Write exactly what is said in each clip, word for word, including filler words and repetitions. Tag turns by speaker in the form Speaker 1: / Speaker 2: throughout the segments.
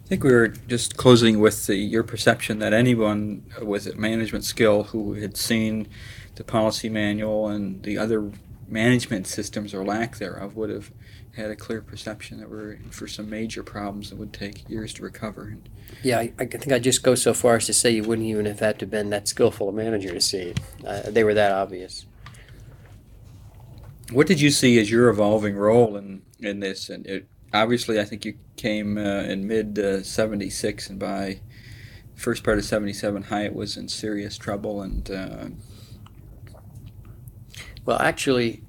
Speaker 1: think we were just closing with the, your perception that anyone with management skill who had seen the policy manual and the other management systems or lack thereof would have had a clear perception that we're in for some major problems that would take years to recover. And
Speaker 2: Yeah, I, I think I'd just go so far as to say you wouldn't even have had to been that skillful a manager to see it. Uh, they were that obvious.
Speaker 1: what did you see as your evolving role in, in this? And it, obviously, I think you came uh, in mid uh, seventy-six, and by first part of seventy-seven, Hyatt was in serious trouble. And uh,
Speaker 2: Well, actually,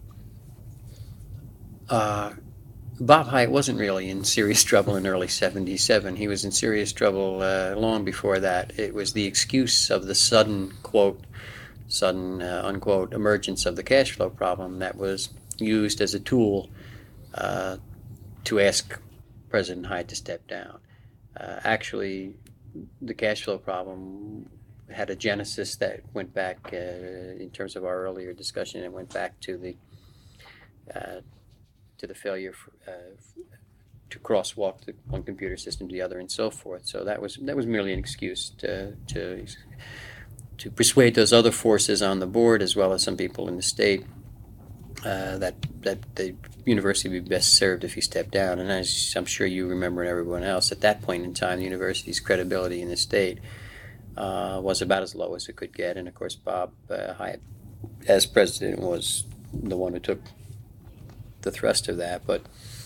Speaker 2: uh, Bob Hyatt wasn't really in serious trouble in early seventy-seven. He was in serious trouble uh, long before that. It was the excuse of the sudden, quote, sudden, uh, unquote, emergence of the cash flow problem that was used as a tool uh, to ask President Hyatt to step down. Uh, actually, the cash flow problem had a genesis that went back, uh, in terms of our earlier discussion, it went back to the uh, to the failure for, uh, to crosswalk the one computer system to the other, and so forth. So that was that was merely an excuse to to to persuade those other forces on the board, as well as some people in the state, uh, that that the university would be best served if he stepped down. And as I'm sure you remember, and everyone else, at that point in time, the university's credibility in the state uh, was about as low as it could get. And of course, Bob uh, Hyatt, as president, was the one who took the thrust of that. But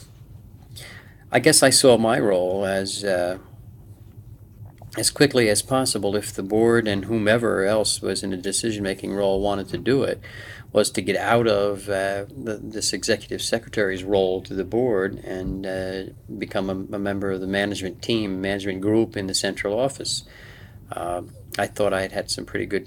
Speaker 2: I guess I saw my role as uh, as quickly as possible, if the board and whomever else was in a decision-making role wanted to do it, was to get out of uh, the, this executive secretary's role to the board and uh, become a, a member of the management team, management group in the central office. Uh, I thought I had had some pretty good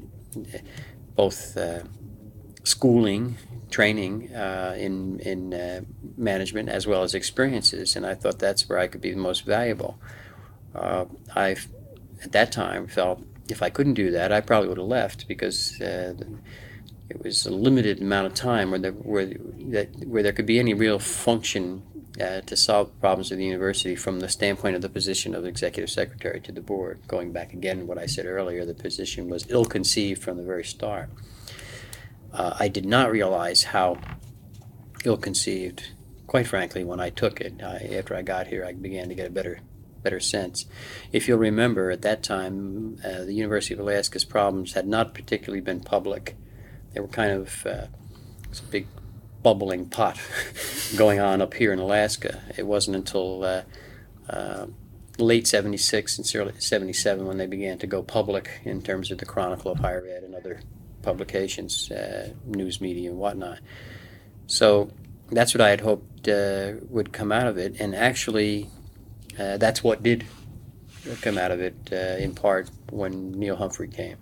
Speaker 2: both uh, schooling, training uh, in in uh, management, as well as experiences, and I thought that's where I could be the most valuable. Uh, I, at that time, felt if I couldn't do that, I probably would have left, because uh, it was a limited amount of time where there, where, that, where there could be any real function uh, to solve problems of the university from the standpoint of the position of executive secretary to the board. Going back again to what I said earlier, the position was ill-conceived from the very start. Uh, I did not realize how ill-conceived, quite frankly, when I took it. I, after I got here, I began to get a better better sense. If you'll remember, at that time, uh, the University of Alaska's problems had not particularly been public. They were kind of uh, this big bubbling pot going on up here in Alaska. It wasn't until uh, uh, late seventy-six and early seventy-seven when they began to go public in terms of the Chronicle of Higher Ed and other publications, uh, news media and whatnot. So that's what I had hoped uh, would come out of it, and actually uh, that's what did come out of it, uh, in part, when Neil Humphrey came.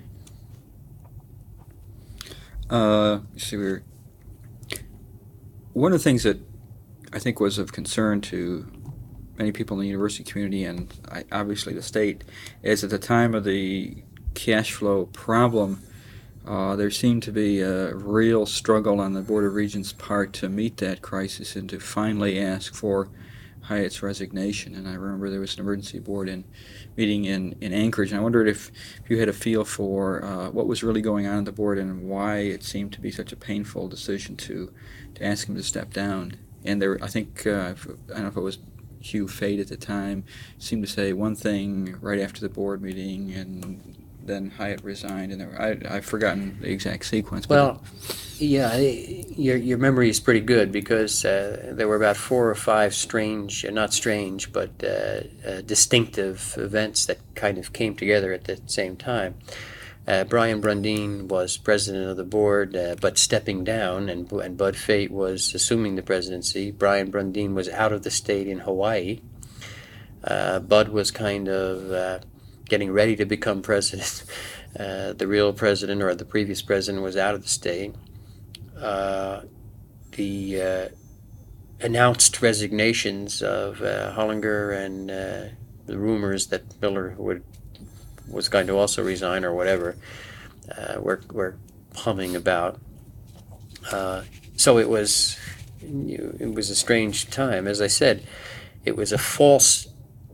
Speaker 1: uh, see, we were, one of the things that I think was of concern to many people in the university community, and I, obviously the state, is at the time of the cash flow problem, uh, there seemed to be a real struggle on the Board of Regents' part to meet that crisis and to finally ask for Hyatt's resignation. And I remember there was an emergency board in, meeting in, in Anchorage, and I wondered if, if you had a feel for uh, what was really going on at the board and why it seemed to be such a painful decision to, to ask him to step down. And there, I think, uh, if, I don't know if it was Hugh Fate at the time, seemed to say one thing right after the board meeting, and then Hyatt resigned, and there were, I, I've forgotten the exact sequence. But
Speaker 2: Well, yeah, your your memory is pretty good, because uh, there were about four or five strange, uh, not strange, but uh, uh, distinctive events that kind of came together at the same time. Uh, Brian Brundine was president of the board, uh, but stepping down, and, and Bud Fate was assuming the presidency. Brian Brundine was out of the state in Hawaii. Uh, Bud was kind of uh, getting ready to become president. Uh, the real president, or the previous president, was out of the state. Uh, the uh, announced resignations of uh, Hollinger, and uh, the rumors that Miller would was going to also resign, or whatever, uh, were, were humming about. Uh, so it was it was a strange time. As I said, it was a false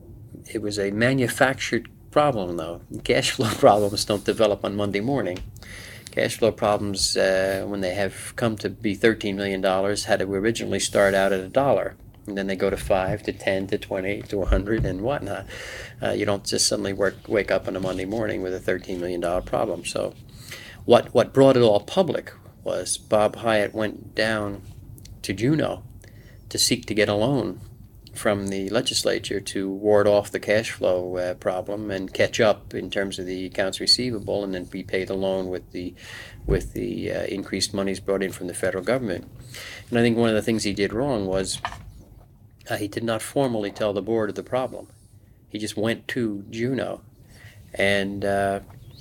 Speaker 2: it was a manufactured problem, though. Cash flow problems don't develop on Monday morning. Cash flow problems, uh, when they have come to be thirteen million dollars, had to originally start out at a dollar. And then they go to five, to ten, to twenty, to one hundred, and whatnot. Uh, you don't just suddenly work, wake up on a Monday morning with a thirteen million dollars problem. So what, what brought it all public was Bob Hiatt went down to Juneau to seek to get a loan from the legislature to ward off the cash flow uh, problem and catch up in terms of the accounts receivable, and then repay the loan with the with the uh, increased monies brought in from the federal government. And I think one of the things he did wrong was uh, he did not formally tell the board of the problem. He just went to Juneau, and uh,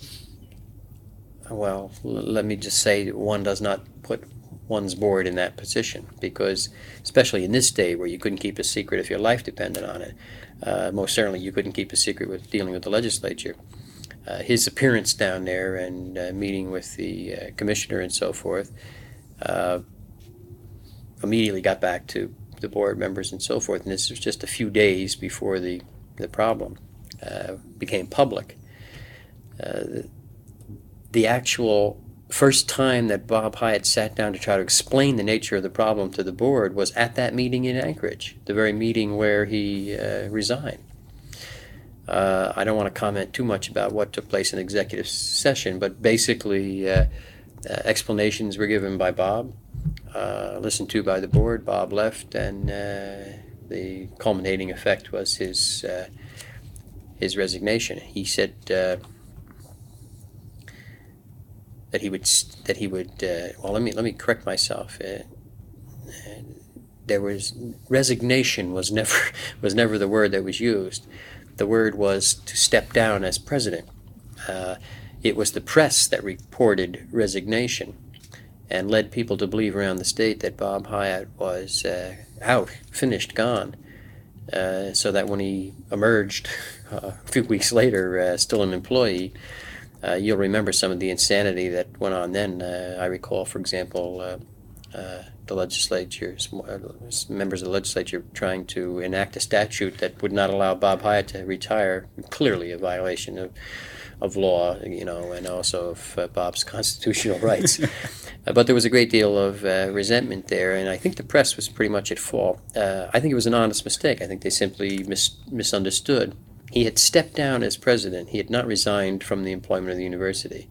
Speaker 2: well, l- let me just say, one does not put one's board in that position, because especially in this day where you couldn't keep a secret if your life depended on it, uh, most certainly you couldn't keep a secret with dealing with the legislature. Uh, his appearance down there and uh, meeting with the uh, commissioner and so forth uh, immediately got back to the board members and so forth, and this was just a few days before the, the problem uh, became public. Uh, the, the actual first time that Bob Hiatt sat down to try to explain the nature of the problem to the board was at that meeting in Anchorage, the very meeting where he uh, resigned. Uh, I don't want to comment too much about what took place in executive session, but basically uh, uh, explanations were given by Bob, uh, listened to by the board. Bob left, and uh, the culminating effect was his uh, his resignation. He said uh, that he would that he would uh, well let me let me correct myself. Uh, there was resignation was never was never the word that was used. The word was to step down as president. Uh, it was the press that reported resignation and led people to believe around the state that Bob Hiatt was uh, out, finished, gone. Uh, so that when he emerged uh, a few weeks later, uh, still an employee, Uh, you'll remember some of the insanity that went on then. Uh, I recall, for example, uh, uh, the legislature, members of the legislature trying to enact a statute that would not allow Bob Hiatt to retire, clearly a violation of, of law, you know, and also of uh, Bob's constitutional rights. uh, but there was a great deal of uh, resentment there, and I think the press was pretty much at fault. Uh, I think it was an honest mistake. I think they simply mis- misunderstood. He had stepped down as president. He had not resigned from the employment of the university.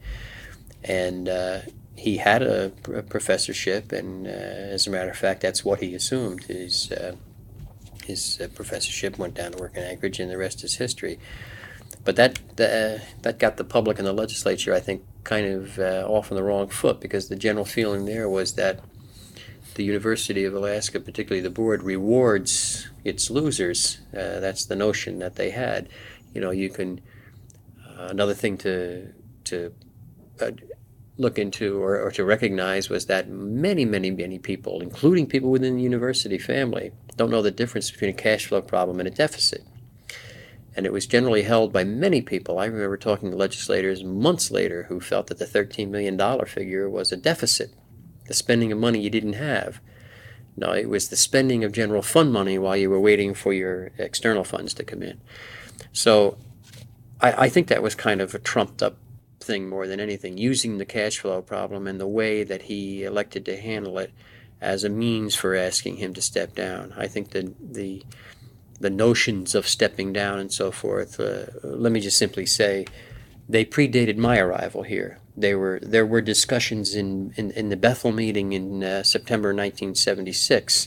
Speaker 2: And uh, he had a, a professorship, and uh, as a matter of fact, that's what he assumed. His, uh, his uh, professorship went down to work in Anchorage, and the rest is history. But that uh, that got the public and the legislature, I think, kind of uh, off on the wrong foot, because the general feeling there was that the University of Alaska, particularly the board, rewards its losers. Uh, that's the notion that they had. You know, you can uh, another thing to to uh, look into or, or to recognize was that many, many, many people, including people within the university family, don't know the difference between a cash flow problem and a deficit. And it was generally held by many people. I remember talking to legislators months later who felt that the thirteen million dollars figure was a deficit, the spending of money you didn't have. No, it was the spending of general fund money while you were waiting for your external funds to come in. So I, I think that was kind of a trumped-up thing more than anything, using the cash flow problem and the way that he elected to handle it as a means for asking him to step down. I think that the the notions of stepping down and so forth, uh, let me just simply say, they predated my arrival here. They were there were discussions in, in, in the Bethel meeting in uh, September nineteen seventy-six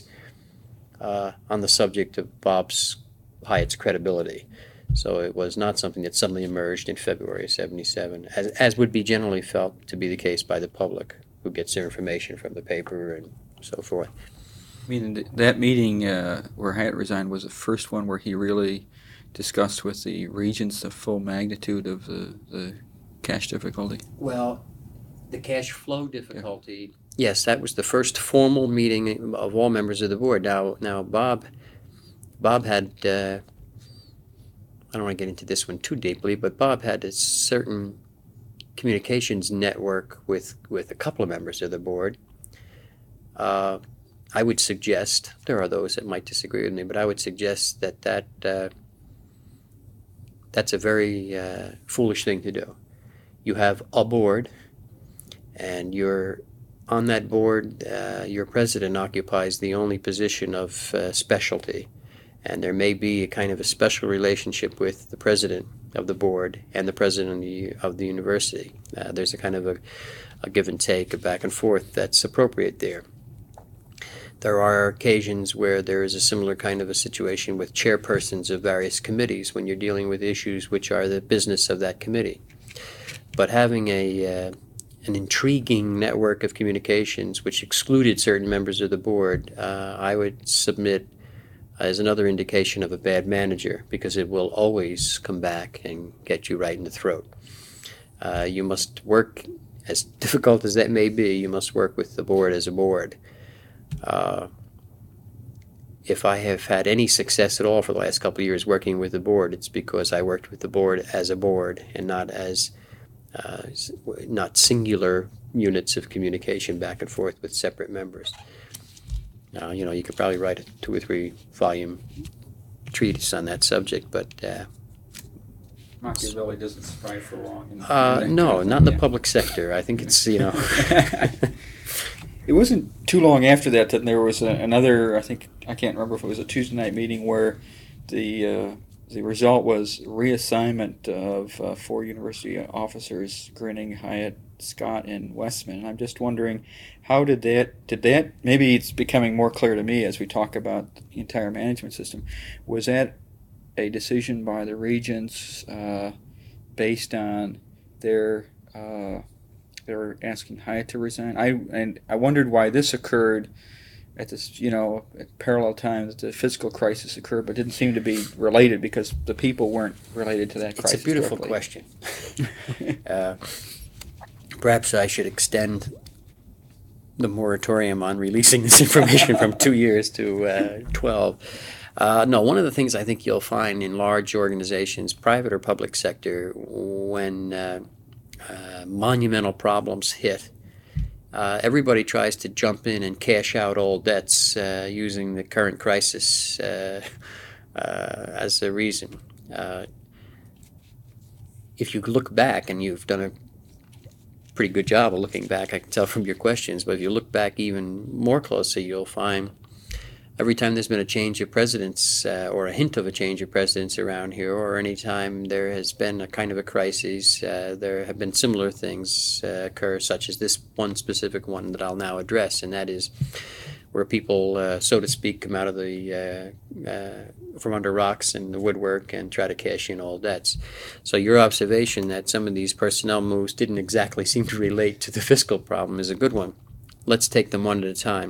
Speaker 2: uh, on the subject of Bob's Hiatt's credibility. So it was not something that suddenly emerged in February of seventy-seven, as, as would be generally felt to be the case by the public, who gets their information from the paper and so forth.
Speaker 1: I mean, th- that meeting uh, where Hiatt resigned was the first one where he really discussed with the regents the full magnitude of the, the cash difficulty.
Speaker 2: Well, the cash flow difficulty. Yeah. Yes, that was the first formal meeting of all members of the board. Now, now Bob, Bob had. Uh, I don't want to get into this one too deeply, but Bob had a certain communications network with with a couple of members of the board. Uh, I would suggest, there are those that might disagree with me, but I would suggest that that uh, that's a very uh, foolish thing to do. You have a board, and you're on that board, uh, your president occupies the only position of uh, specialty, and there may be a kind of a special relationship with the president of the board and the president of the, of the university. Uh, there's a kind of a, a give and take, a back and forth that's appropriate there. There are occasions where there is a similar kind of a situation with chairpersons of various committees when you're dealing with issues which are the business of that committee. But having a uh, an intriguing network of communications which excluded certain members of the board, uh, I would submit as another indication of a bad manager, because it will always come back and get you right in the throat. Uh, you must work, as difficult as that may be, you must work with the board as a board. Uh, if I have had any success at all for the last couple of years working with the board, it's because I worked with the board as a board and not as uh, not singular units of communication back and forth with separate members. Now, you know, you could probably write a two or three volume treatise on that subject, but uh,
Speaker 1: Machiavelli doesn't strive for long. In,
Speaker 2: uh,
Speaker 1: in
Speaker 2: no, not in the
Speaker 1: yeah.
Speaker 2: public sector. I think it's, you know.
Speaker 1: It wasn't too long after that that there was a, another, I think, I can't remember if it was a Tuesday night meeting where the uh, the result was reassignment of uh, four university officers, Grinning, Hyatt, Scott, and Westman. And I'm just wondering, how did that, did that, maybe it's becoming more clear to me as we talk about the entire management system, was that a decision by the regents uh, based on their, uh, they were asking Hyatt to resign? I and I wondered why this occurred at this, you know, at parallel times the fiscal crisis occurred, but didn't seem to be related because the people weren't related to that crisis.
Speaker 2: It's a beautiful
Speaker 1: directly.
Speaker 2: question. uh, perhaps I should extend the moratorium on releasing this information from two years to uh, twelve. Uh, no, one of the things I think you'll find in large organizations, private or public sector, when uh, uh, monumental problems hit, Uh, everybody tries to jump in and cash out old debts uh, using the current crisis uh, uh, as a reason. Uh, if you look back, and you've done a pretty good job of looking back, I can tell from your questions, but if you look back even more closely, you'll find every time there's been a change of presidents uh, or a hint of a change of presidents around here, or any time there has been a kind of a crisis, uh, there have been similar things uh, occur, such as this one specific one that I'll now address, and that is where people, uh, so to speak, come out of the uh, uh, from under rocks and the woodwork and try to cash in old debts. So your observation that some of these personnel moves didn't exactly seem to relate to the fiscal problem is a good one. Let's take them one at a time.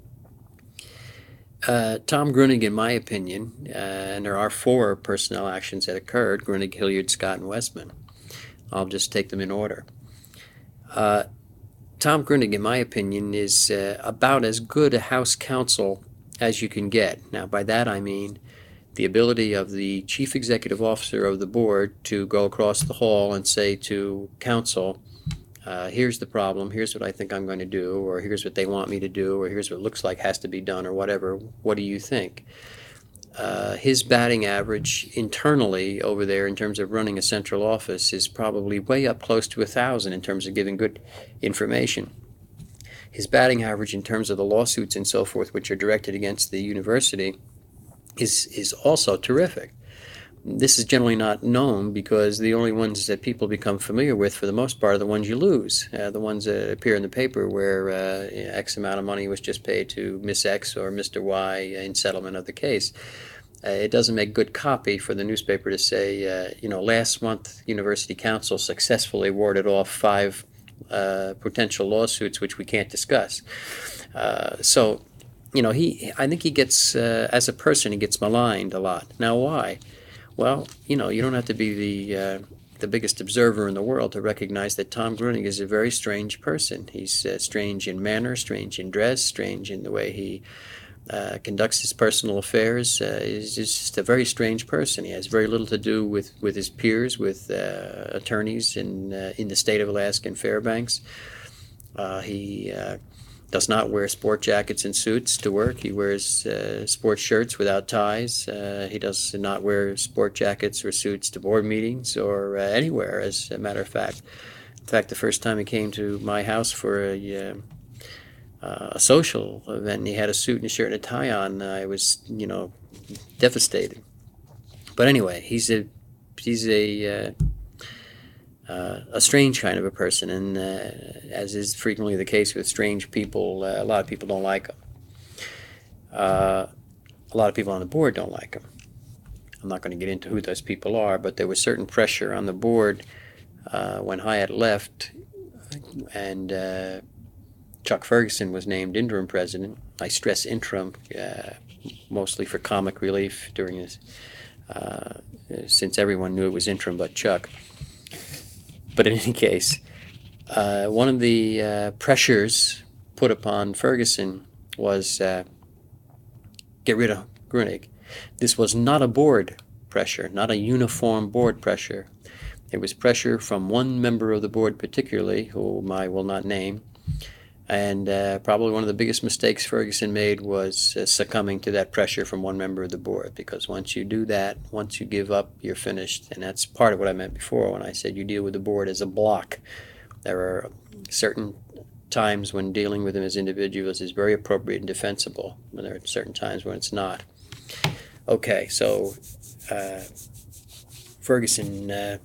Speaker 2: Uh, Tom Grunig, in my opinion, uh, and there are four personnel actions that occurred, Grunig, Hilliard, Scott, and Westman. I'll just take them in order. Uh, Tom Grunig, in my opinion, is uh, about as good a House counsel as you can get. Now, by that I mean the ability of the chief executive officer of the board to go across the hall and say to counsel, Uh, here's the problem, here's what I think I'm going to do, or here's what they want me to do, or here's what it looks like has to be done, or whatever. What do you think? Uh, his batting average internally over there in terms of running a central office is probably way up close to a thousand in terms of giving good information. His batting average in terms of the lawsuits and so forth, which are directed against the university, is, is also terrific. This is generally not known because the only ones that people become familiar with for the most part are the ones you lose, uh, the ones that appear in the paper where uh, X amount of money was just paid to Miss X or Mister Y in settlement of the case. Uh, it doesn't make good copy for the newspaper to say, uh, you know, last month University Counsel successfully warded off five uh, potential lawsuits which we can't discuss. Uh, so, you know, he, I think he gets, uh, as a person, he gets maligned a lot. Now, why? Well, you know, you don't have to be the uh, the biggest observer in the world to recognize that Tom Grunig is a very strange person. He's uh, strange in manner, strange in dress, strange in the way he uh, conducts his personal affairs. Uh, he's just a very strange person. He has very little to do with, with his peers, with uh, attorneys in uh, in the state of Alaska and Fairbanks. Uh, he uh, does not wear sport jackets and suits to work. He wears uh, sports shirts without ties. Uh, he does not wear sport jackets or suits to board meetings or uh, anywhere, as a matter of fact. In fact, the first time he came to my house for a, uh, uh, a social event, and he had a suit and a shirt and a tie on, I was, you know, devastated. But anyway, he's a he's a uh, uh, a strange kind of a person, and uh, as is frequently the case with strange people, uh, a lot of people don't like him. Uh, a lot of people on the board don't like him. I'm not going to get into who those people are, but there was certain pressure on the board uh, when Hyatt left, and uh, Chuck Ferguson was named interim president. I stress interim, uh, mostly for comic relief during this, uh, since everyone knew it was interim but Chuck. But in any case, uh, one of the uh, pressures put upon Ferguson was uh, get rid of Grunig. This was not a board pressure, not a uniform board pressure. It was pressure from one member of the board particularly, whom I will not name, and uh, probably one of the biggest mistakes Ferguson made was uh, succumbing to that pressure from one member of the board, because once you do that, once you give up, you're finished. And that's part of what I meant before when I said you deal with the board as a block. There are certain times when dealing with them as individuals is very appropriate and defensible, and there are certain times when it's not. Okay, so uh, Ferguson, uh,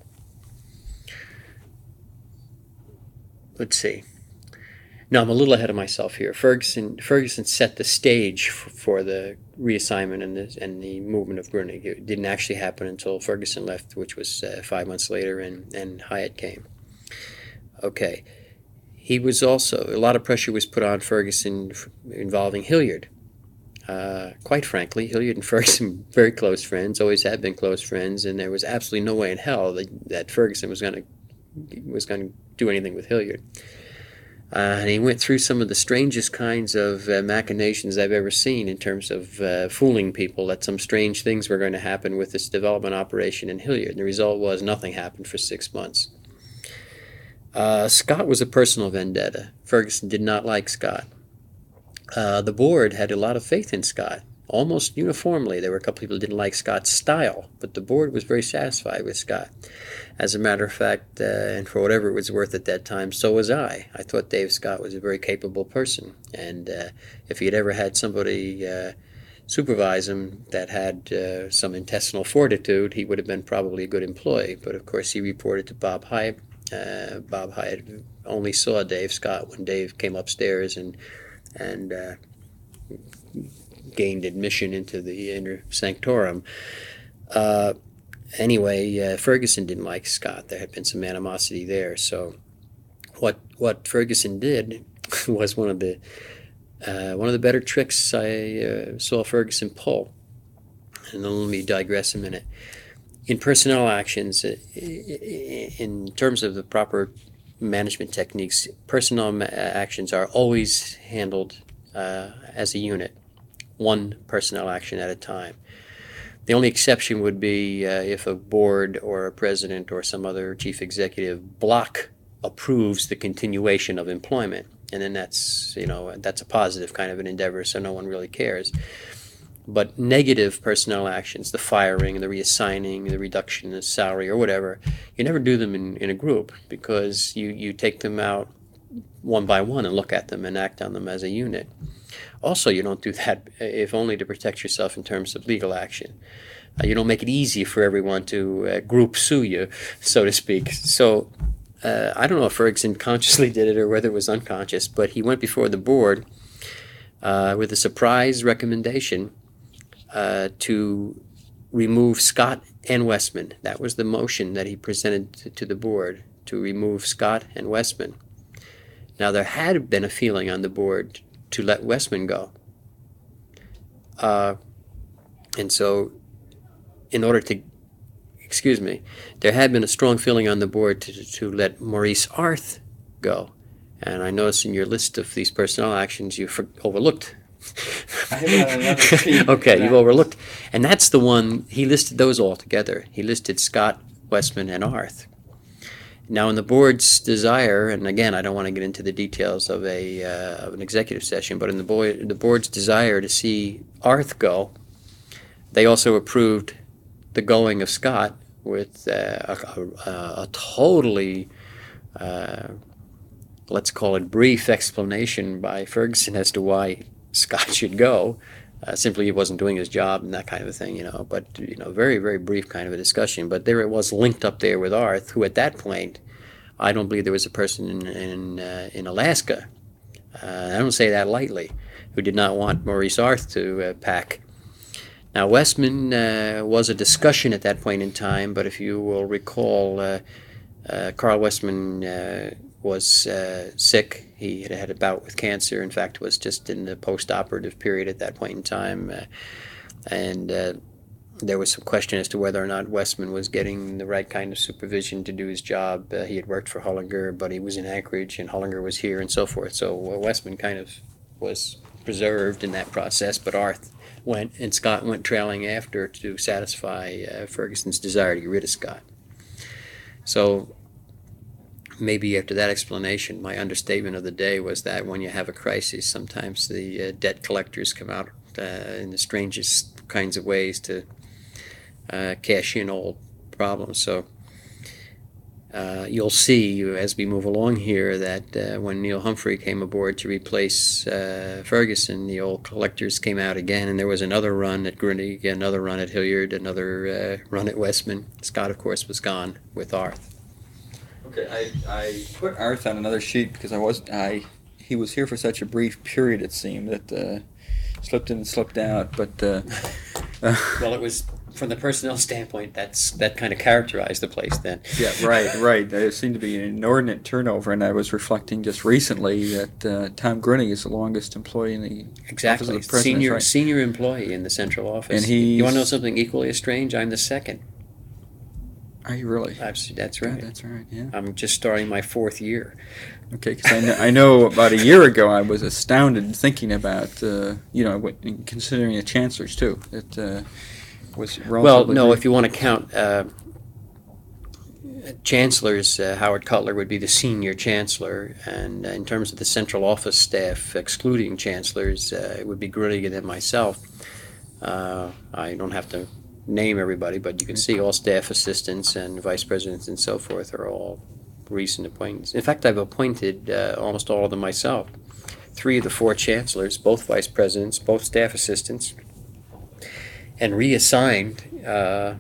Speaker 2: let's see. No, I'm a little ahead of myself here. Ferguson Ferguson set the stage f- for the reassignment and the, and the movement of Grunig. It didn't actually happen until Ferguson left, which was uh, five months later, and, and Hyatt came. Okay. He was also, a lot of pressure was put on Ferguson f- involving Hilliard. Uh, quite frankly, Hilliard and Ferguson were very close friends, always had been close friends, and there was absolutely no way in hell that, that Ferguson was going to was going to do anything with Hilliard. Uh, and he went through some of the strangest kinds of uh, machinations I've ever seen in terms of uh, fooling people that some strange things were going to happen with this development operation in Hilliard. And the result was nothing happened for six months. Uh, Scott was a personal vendetta. Ferguson did not like Scott. Uh, the board had a lot of faith in Scott, almost uniformly. There were a couple people who didn't like Scott's style, but the board was very satisfied with Scott. As a matter of fact, uh, and for whatever it was worth at that time, so was I. I thought Dave Scott was a very capable person, and uh, if he had ever had somebody uh, supervise him that had uh, some intestinal fortitude, he would have been probably a good employee. But of course, he reported to Bob Hyatt. Uh, Bob Hyatt only saw Dave Scott when Dave came upstairs and and uh, gained admission into the inner sanctorum. Uh, Anyway, uh, Ferguson didn't like Scott. There had been some animosity there. So, what what Ferguson did was one of the uh, one of the better tricks I uh, saw Ferguson pull. And then let me digress a minute. In personnel actions, uh, in terms of the proper management techniques, personnel ma- actions are always handled uh, as a unit, one personnel action at a time. The only exception would be uh, if a board or a president or some other chief executive block approves the continuation of employment. And then that's, you know, that's a positive kind of an endeavor, so no one really cares. But negative personnel actions, the firing, the reassigning, the reduction of salary or whatever, you never do them in, in a group, because you, you take them out one by one and look at them and act on them as a unit. Also, you don't do that if only to protect yourself in terms of legal action. Uh, you don't make it easy for everyone to uh, group sue you, so to speak. So uh, I don't know if Ferguson consciously did it or whether it was unconscious, but he went before the board uh, with a surprise recommendation uh, to remove Scott and Westman. That was the motion that he presented to, to the board, to remove Scott and Westman. Now, there had been a feeling on the board to let Westman go. Uh, and so, in order to, excuse me, there had been a strong feeling on the board to, to let Maurice Arth go. And I noticed in your list of these personnel actions you for, overlooked.
Speaker 1: I have another sheet
Speaker 2: Okay, you've overlooked. And that's the one, he listed those all together. He listed Scott, Westman, and Arth. Now, in the board's desire, and again, I don't want to get into the details of a uh, of an executive session, but in the boy the board's desire to see Arth go, they also approved the going of Scott with uh, a, a, a totally, uh, let's call it brief explanation by Ferguson as to why Scott should go. Uh, simply he wasn't doing his job and that kind of a thing, you know. But, you know, very, very brief kind of a discussion. But there it was linked up there with Arth, who at that point, I don't believe there was a person in in, uh, in Alaska, uh, I don't say that lightly, who did not want Maurice Arth to uh, pack. Now, Westman uh, was a discussion at that point in time, but if you will recall, uh, uh, Carl Westman uh, was uh, sick. He had had a bout with cancer. In fact, was just in the post-operative period at that point in time. Uh, and uh, there was some question as to whether or not Westman was getting the right kind of supervision to do his job. Uh, he had worked for Hullinger, but he was in Anchorage, and Hullinger was here, and so forth. So uh, Westman kind of was preserved in that process, but Arth went, and Scott went trailing after to satisfy uh, Ferguson's desire to get rid of Scott. So maybe after that explanation, my understatement of the day was that when you have a crisis, sometimes the uh, debt collectors come out uh, in the strangest kinds of ways to uh, cash in old problems. So uh, you'll see as we move along here that uh, when Neil Humphrey came aboard to replace uh, Ferguson, the old collectors came out again, and there was another run at Grunig, another run at Hilliard, another uh, run at Westman. Scott, of course, was gone with Arth.
Speaker 1: Okay, I, I put Arth on another sheet because I was I he was here for such a brief period, it seemed, that uh, slipped in and slipped out. But uh, uh,
Speaker 2: well, it was from the personnel standpoint that's that kind of characterized the place then.
Speaker 1: Yeah, right, right. There seemed to be an inordinate turnover, and I was reflecting just recently that uh, Tom Grunig is the longest employee in the
Speaker 2: exactly
Speaker 1: office of the president.
Speaker 2: Senior
Speaker 1: right.
Speaker 2: senior employee in the central office.
Speaker 1: And he
Speaker 2: you want to know something equally as strange? I'm the second.
Speaker 1: Are you really?
Speaker 2: Absolutely, that's right.
Speaker 1: Yeah, that's right. Yeah.
Speaker 2: I'm just starting my fourth year.
Speaker 1: Okay, because I know, I know about a year ago I was astounded thinking about uh, you know what- considering the chancellors too. It uh, was relatively
Speaker 2: Well, no,
Speaker 1: brief.
Speaker 2: if you want to count uh, chancellors, uh, Howard Cutler would be the senior chancellor, and uh, in terms of the central office staff, excluding chancellors, uh, it would be Grunig and then myself. Uh, I don't have to name everybody, but you can see all staff assistants and vice presidents and so forth are all recent appointments. In fact, I've appointed uh, almost all of them myself. Three of the four chancellors, both vice presidents, both staff assistants, and reassigned uh,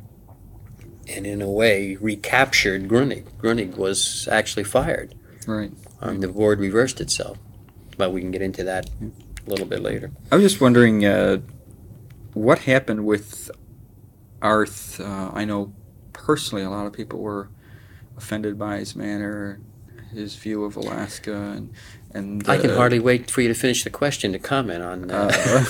Speaker 2: and in a way recaptured Grunig. Grunig was actually fired.
Speaker 1: Right.
Speaker 2: Um, the board reversed itself, but we can get into that a little bit later.
Speaker 1: I was just wondering uh, what happened with Arth. Uh, I know personally a lot of people were offended by his manner, his view of Alaska, and and uh,
Speaker 2: I can hardly wait for you to finish the question to comment on uh,
Speaker 1: uh,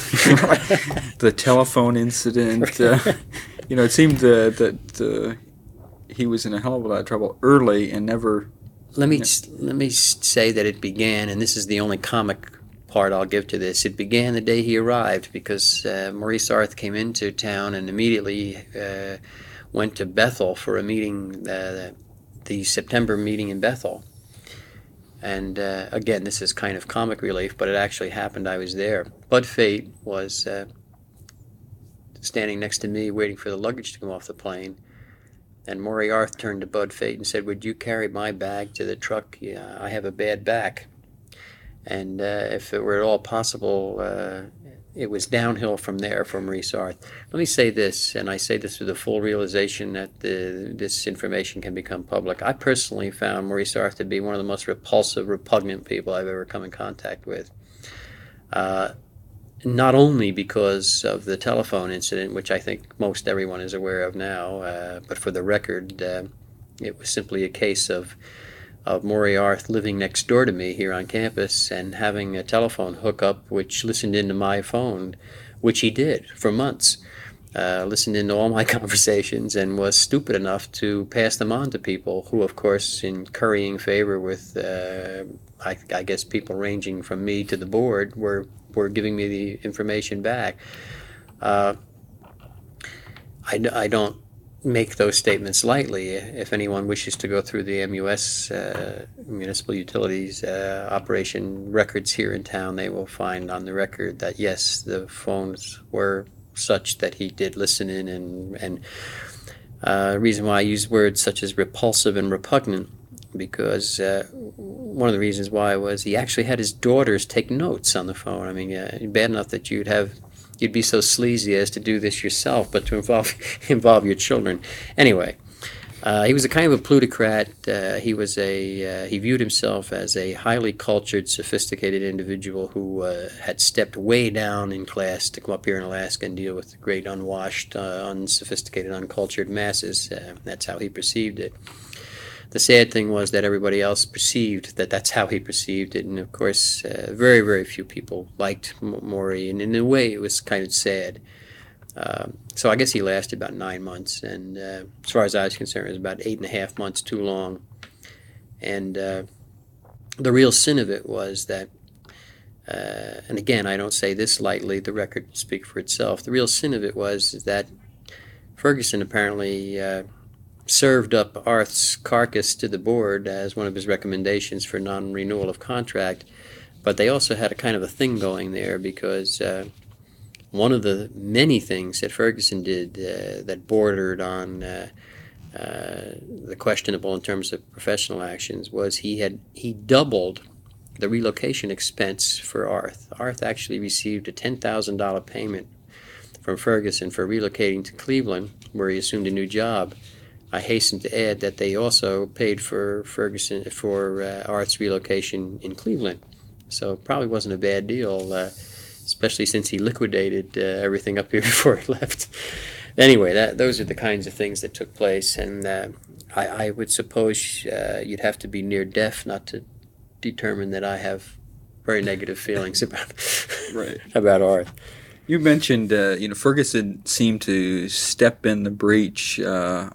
Speaker 1: the telephone incident. Uh, you know, it seemed uh, that uh, he was in a hell of a lot of trouble early and never.
Speaker 2: Let me let me say that it began, and this is the only comic part I'll give to this. It began the day he arrived because uh, Maurice Arth came into town and immediately uh, went to Bethel for a meeting, uh, the September meeting in Bethel. And uh, again, this is kind of comic relief, but it actually happened. I was there. Bud Fate was uh, standing next to me waiting for the luggage to come off the plane. And Maury Arth turned to Bud Fate and said, "Would you carry my bag to the truck? Yeah, I have a bad back." And uh, if it were at all possible, uh, it was downhill from there for Maurice Arth. Let me say this, and I say this with the full realization that the, this information can become public. I personally found Maurice Arth to be one of the most repulsive, repugnant people I've ever come in contact with. Uh, not only because of the telephone incident, which I think most everyone is aware of now, uh, but for the record, uh, it was simply a case of of Maury Arth living next door to me here on campus and having a telephone hookup which listened into my phone, which he did for months, uh, listened into all my conversations and was stupid enough to pass them on to people who, of course, in currying favor with, uh, I, I guess, people ranging from me to the board, were, were giving me the information back. Uh, I, I don't make those statements lightly. If anyone wishes to go through the M U S uh, Municipal Utilities uh, operation records here in town, they will find on the record that yes, the phones were such that he did listen in, and and uh, reason why I use words such as repulsive and repugnant, because uh, one of the reasons why was he actually had his daughters take notes on the phone. I mean, uh, bad enough that you'd have you'd be so sleazy as to do this yourself, but to involve involve your children. Anyway, uh, he was a kind of a plutocrat. Uh, he was a uh, he viewed himself as a highly cultured, sophisticated individual who uh, had stepped way down in class to come up here in Alaska and deal with the great unwashed, uh, unsophisticated, uncultured masses. Uh, that's how he perceived it. The sad thing was that everybody else perceived that that's how he perceived it, and of course, uh, very, very few people liked Maury, and in a way, it was kind of sad. Uh, so I guess he lasted about nine months, and uh, as far as I was concerned, it was about eight and a half months too long. And uh, the real sin of it was that, uh, and again, I don't say this lightly, the record will speak for itself. The real sin of it was that Ferguson apparently uh, served up Arth's carcass to the board as one of his recommendations for non-renewal of contract, but they also had a kind of a thing going there, because uh, one of the many things that Ferguson did uh, that bordered on uh, uh, the questionable in terms of professional actions was he had he doubled the relocation expense for Arth. Arth actually received a ten thousand dollars payment from Ferguson for relocating to Cleveland, where he assumed a new job. I hasten to add that they also paid for Ferguson for uh, Arth's relocation in Cleveland, so it probably wasn't a bad deal, uh, especially since he liquidated uh, everything up here before he left. Anyway, that those are the kinds of things that took place, and uh, I, I would suppose uh, you'd have to be near deaf not to determine that I have very negative feelings about
Speaker 1: right.
Speaker 2: about Arth.
Speaker 1: You mentioned, uh, you know, Ferguson seemed to step in the breach. Uh,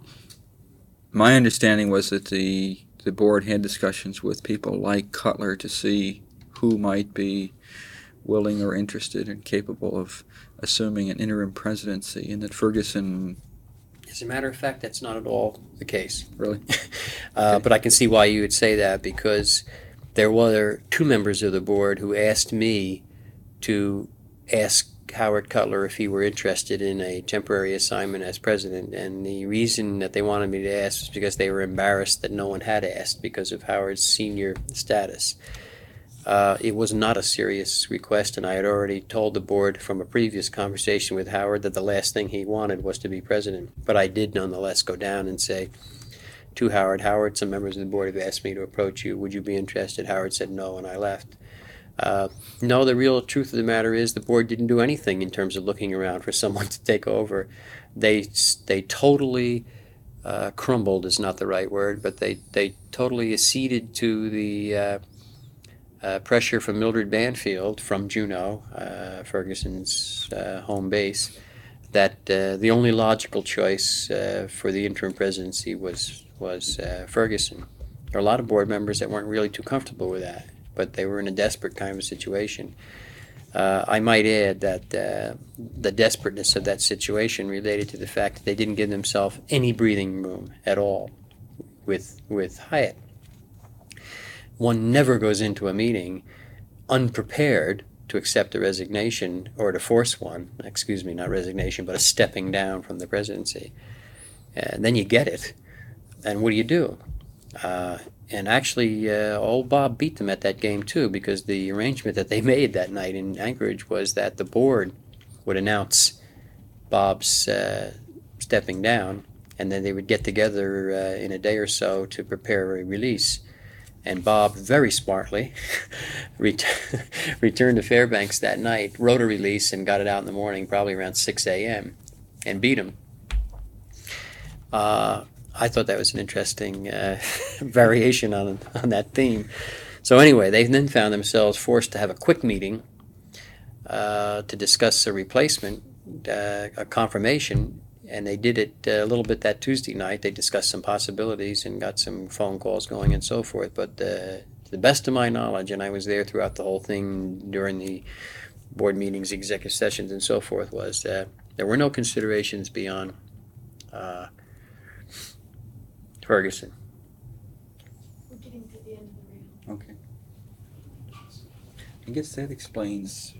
Speaker 1: My understanding was that the the board had discussions with people like Cutler to see who might be willing or interested and capable of assuming an interim presidency, and that Ferguson...
Speaker 2: As a matter of fact, that's not at all the case.
Speaker 1: Really?
Speaker 2: uh,
Speaker 1: Okay.
Speaker 2: But I can see why you would say that, because there were two members of the board who asked me to ask Howard Cutler if he were interested in a temporary assignment as president, and the reason that they wanted me to ask was because they were embarrassed that no one had asked because of Howard's senior status. Uh, it was not a serious request, and I had already told the board from a previous conversation with Howard that the last thing he wanted was to be president. But I did nonetheless go down and say to Howard, Howard, some members of the board have asked me to approach you. Would you be interested? Howard said no, and I left. Uh, no, the real truth of the matter is the board didn't do anything in terms of looking around for someone to take over. They they totally uh, crumbled is not the right word, but they, they totally acceded to the uh, uh, pressure from Mildred Banfield from Juneau, uh, Ferguson's uh, home base, that uh, the only logical choice uh, for the interim presidency was, was uh, Ferguson. There are a lot of board members that weren't really too comfortable with that, but they were in a desperate kind of a situation. Uh, I might add that uh, the desperateness of that situation related to the fact that they didn't give themselves any breathing room at all with with Hyatt. One never goes into a meeting unprepared to accept a resignation or to force one, excuse me, not resignation, but a stepping down from the presidency. And then you get it, and what do you do? Uh, And actually, uh, old Bob beat them at that game, too, because the arrangement that they made that night in Anchorage was that the board would announce Bob's uh, stepping down, and then they would get together uh, in a day or so to prepare a release. And Bob, very smartly, ret- returned to Fairbanks that night, wrote a release, and got it out in the morning, probably around six a.m., and beat him. Uh... I thought that was an interesting uh, variation on on that theme. So anyway, they then found themselves forced to have a quick meeting uh, to discuss a replacement, uh, a confirmation, and they did it a little bit that Tuesday night. They discussed some possibilities and got some phone calls going and so forth. But uh, to the best of my knowledge, and I was there throughout the whole thing during the board meetings, executive sessions, and so forth, was uh, there were no considerations beyond uh, Ferguson.
Speaker 3: We're getting to the end of the rail.
Speaker 1: Okay. I guess that explains